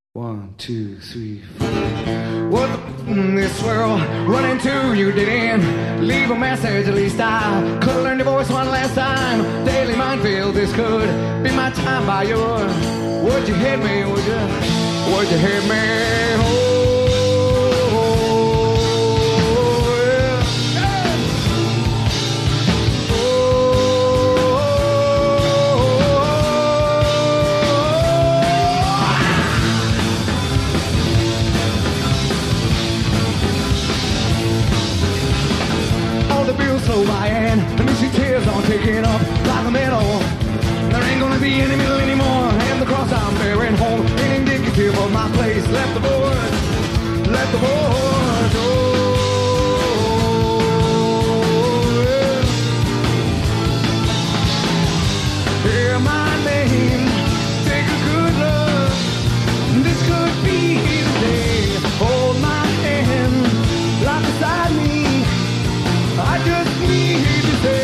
One, two, three, four. What the in this world? Run into you didn't leave a message. At least I could have learned your voice one last time. Daily minefield, this could be my time by yours. Would you hit me? Would you hit me? Oh. Slow by and the misty tears are taking up like a meadow. There ain't gonna be any middle anymore, and the cross I'm bearing home ain't indicative of my place. Let the boys oh, yeah. Hear my name, take a good look. This could be the day. Hold my hand, lie beside me. I just need to say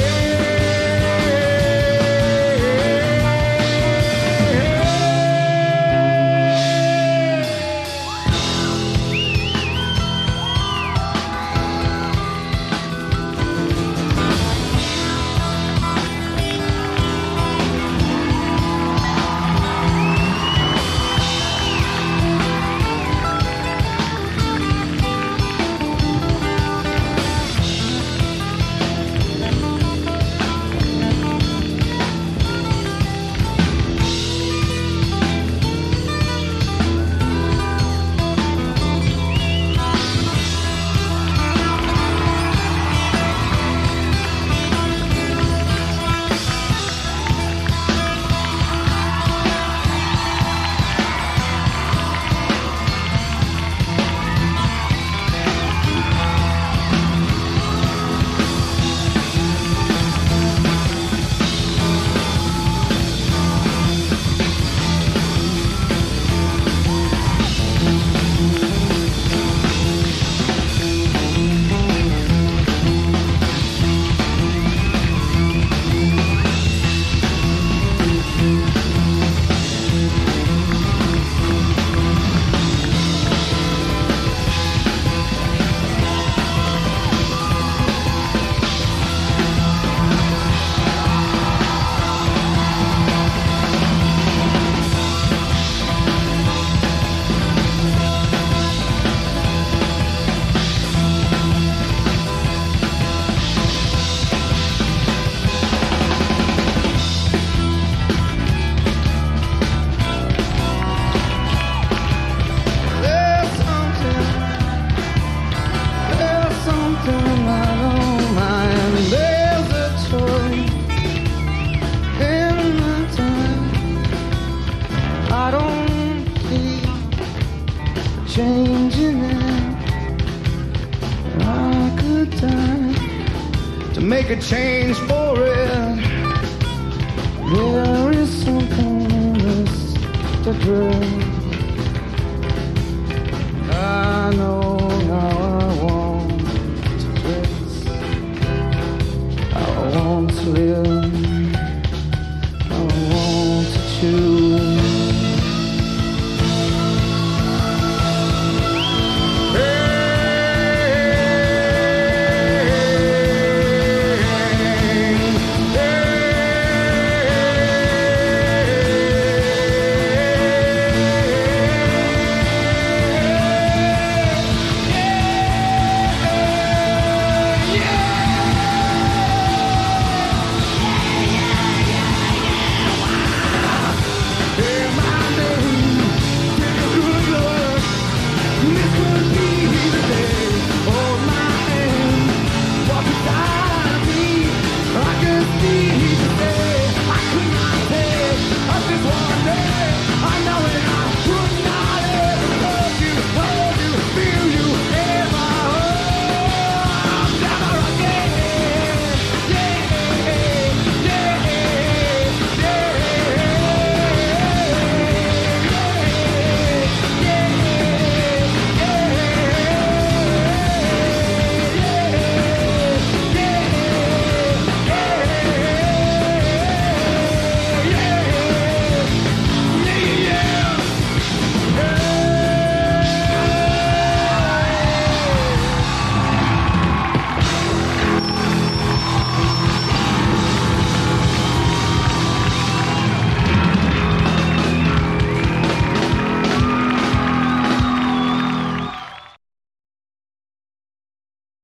changing it. I could die to make a change for it. There is something in this to dread. I know now I want to dress. I want to live.